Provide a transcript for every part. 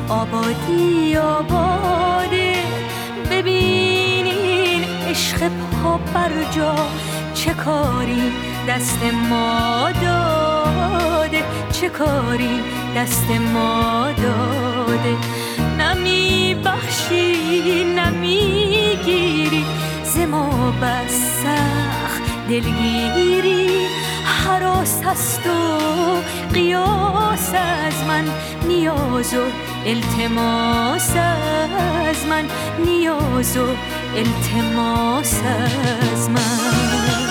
آبادی آباده. ببینین عشق پا بر جا چه کاری دست ما داده، چه کاری دست ما داده. نمی بخشی نمی گیری ز ما بس سخت دلگیری. هراس هست و قیاس از من، نیاز و التماس از من، نیاز و التماس از من.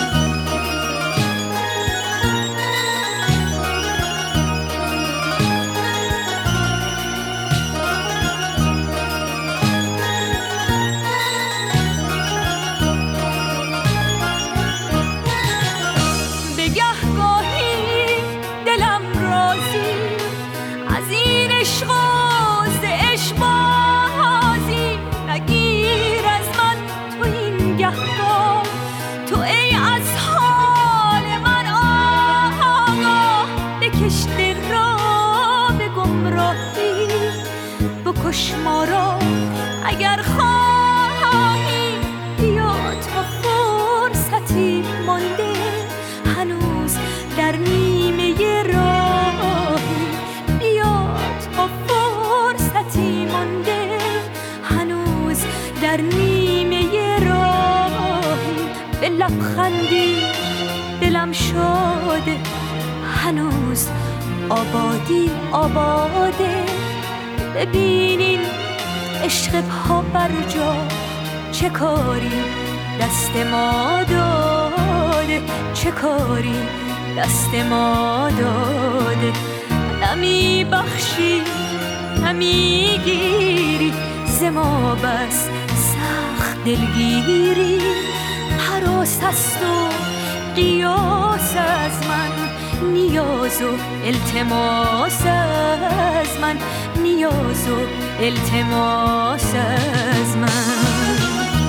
بکش ما را اگر خواهی، بیا تا فرصتی مانده هنوز در نیمه راهی. بیا تا فرصتی مانده هنوز در نیمه راهی. به لبخندی دلم شاده هنوز آبادی آباده. ببینین عشق پا بر جا چه کاری دست ما داده، چه کاری دست ما داده. نمی بخشی نمی گیری ز ما بس سخت دلگیری. هراس هست و قیاس از من، نیاز و التماس از من، نیاز و التماس از من.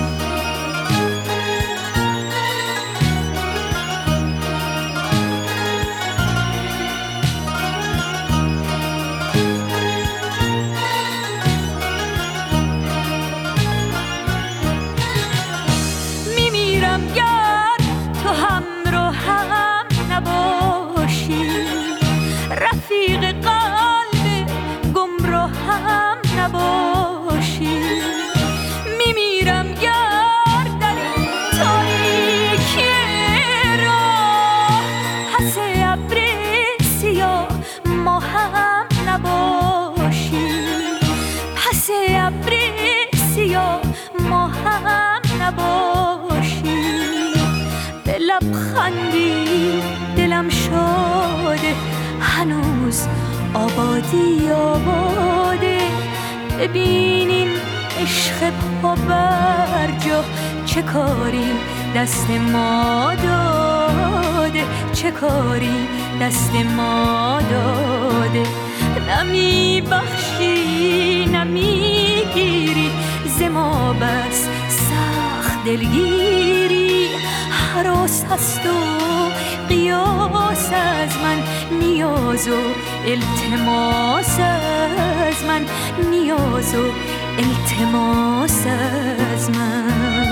میمیرم گر تو همراهم نباشی، رفیق قلب گمراهم نباشی. میمیرم گر در این تاریکی راه پس ابر سیاه ما هم نباشی، پس ابر سیاه ما هم نباشی. به لبخندی دلم شاده هنوز آبادی آباده. ببینین عشق پا بر جا چه کاری دست ما داده، چه کاری دست ما داده. نمی بخشی نمی گیری ز ما بس سخت دلگیری. هراس هست و قیاس از من، نیاز و التماس از من، نیاز و التماس از من.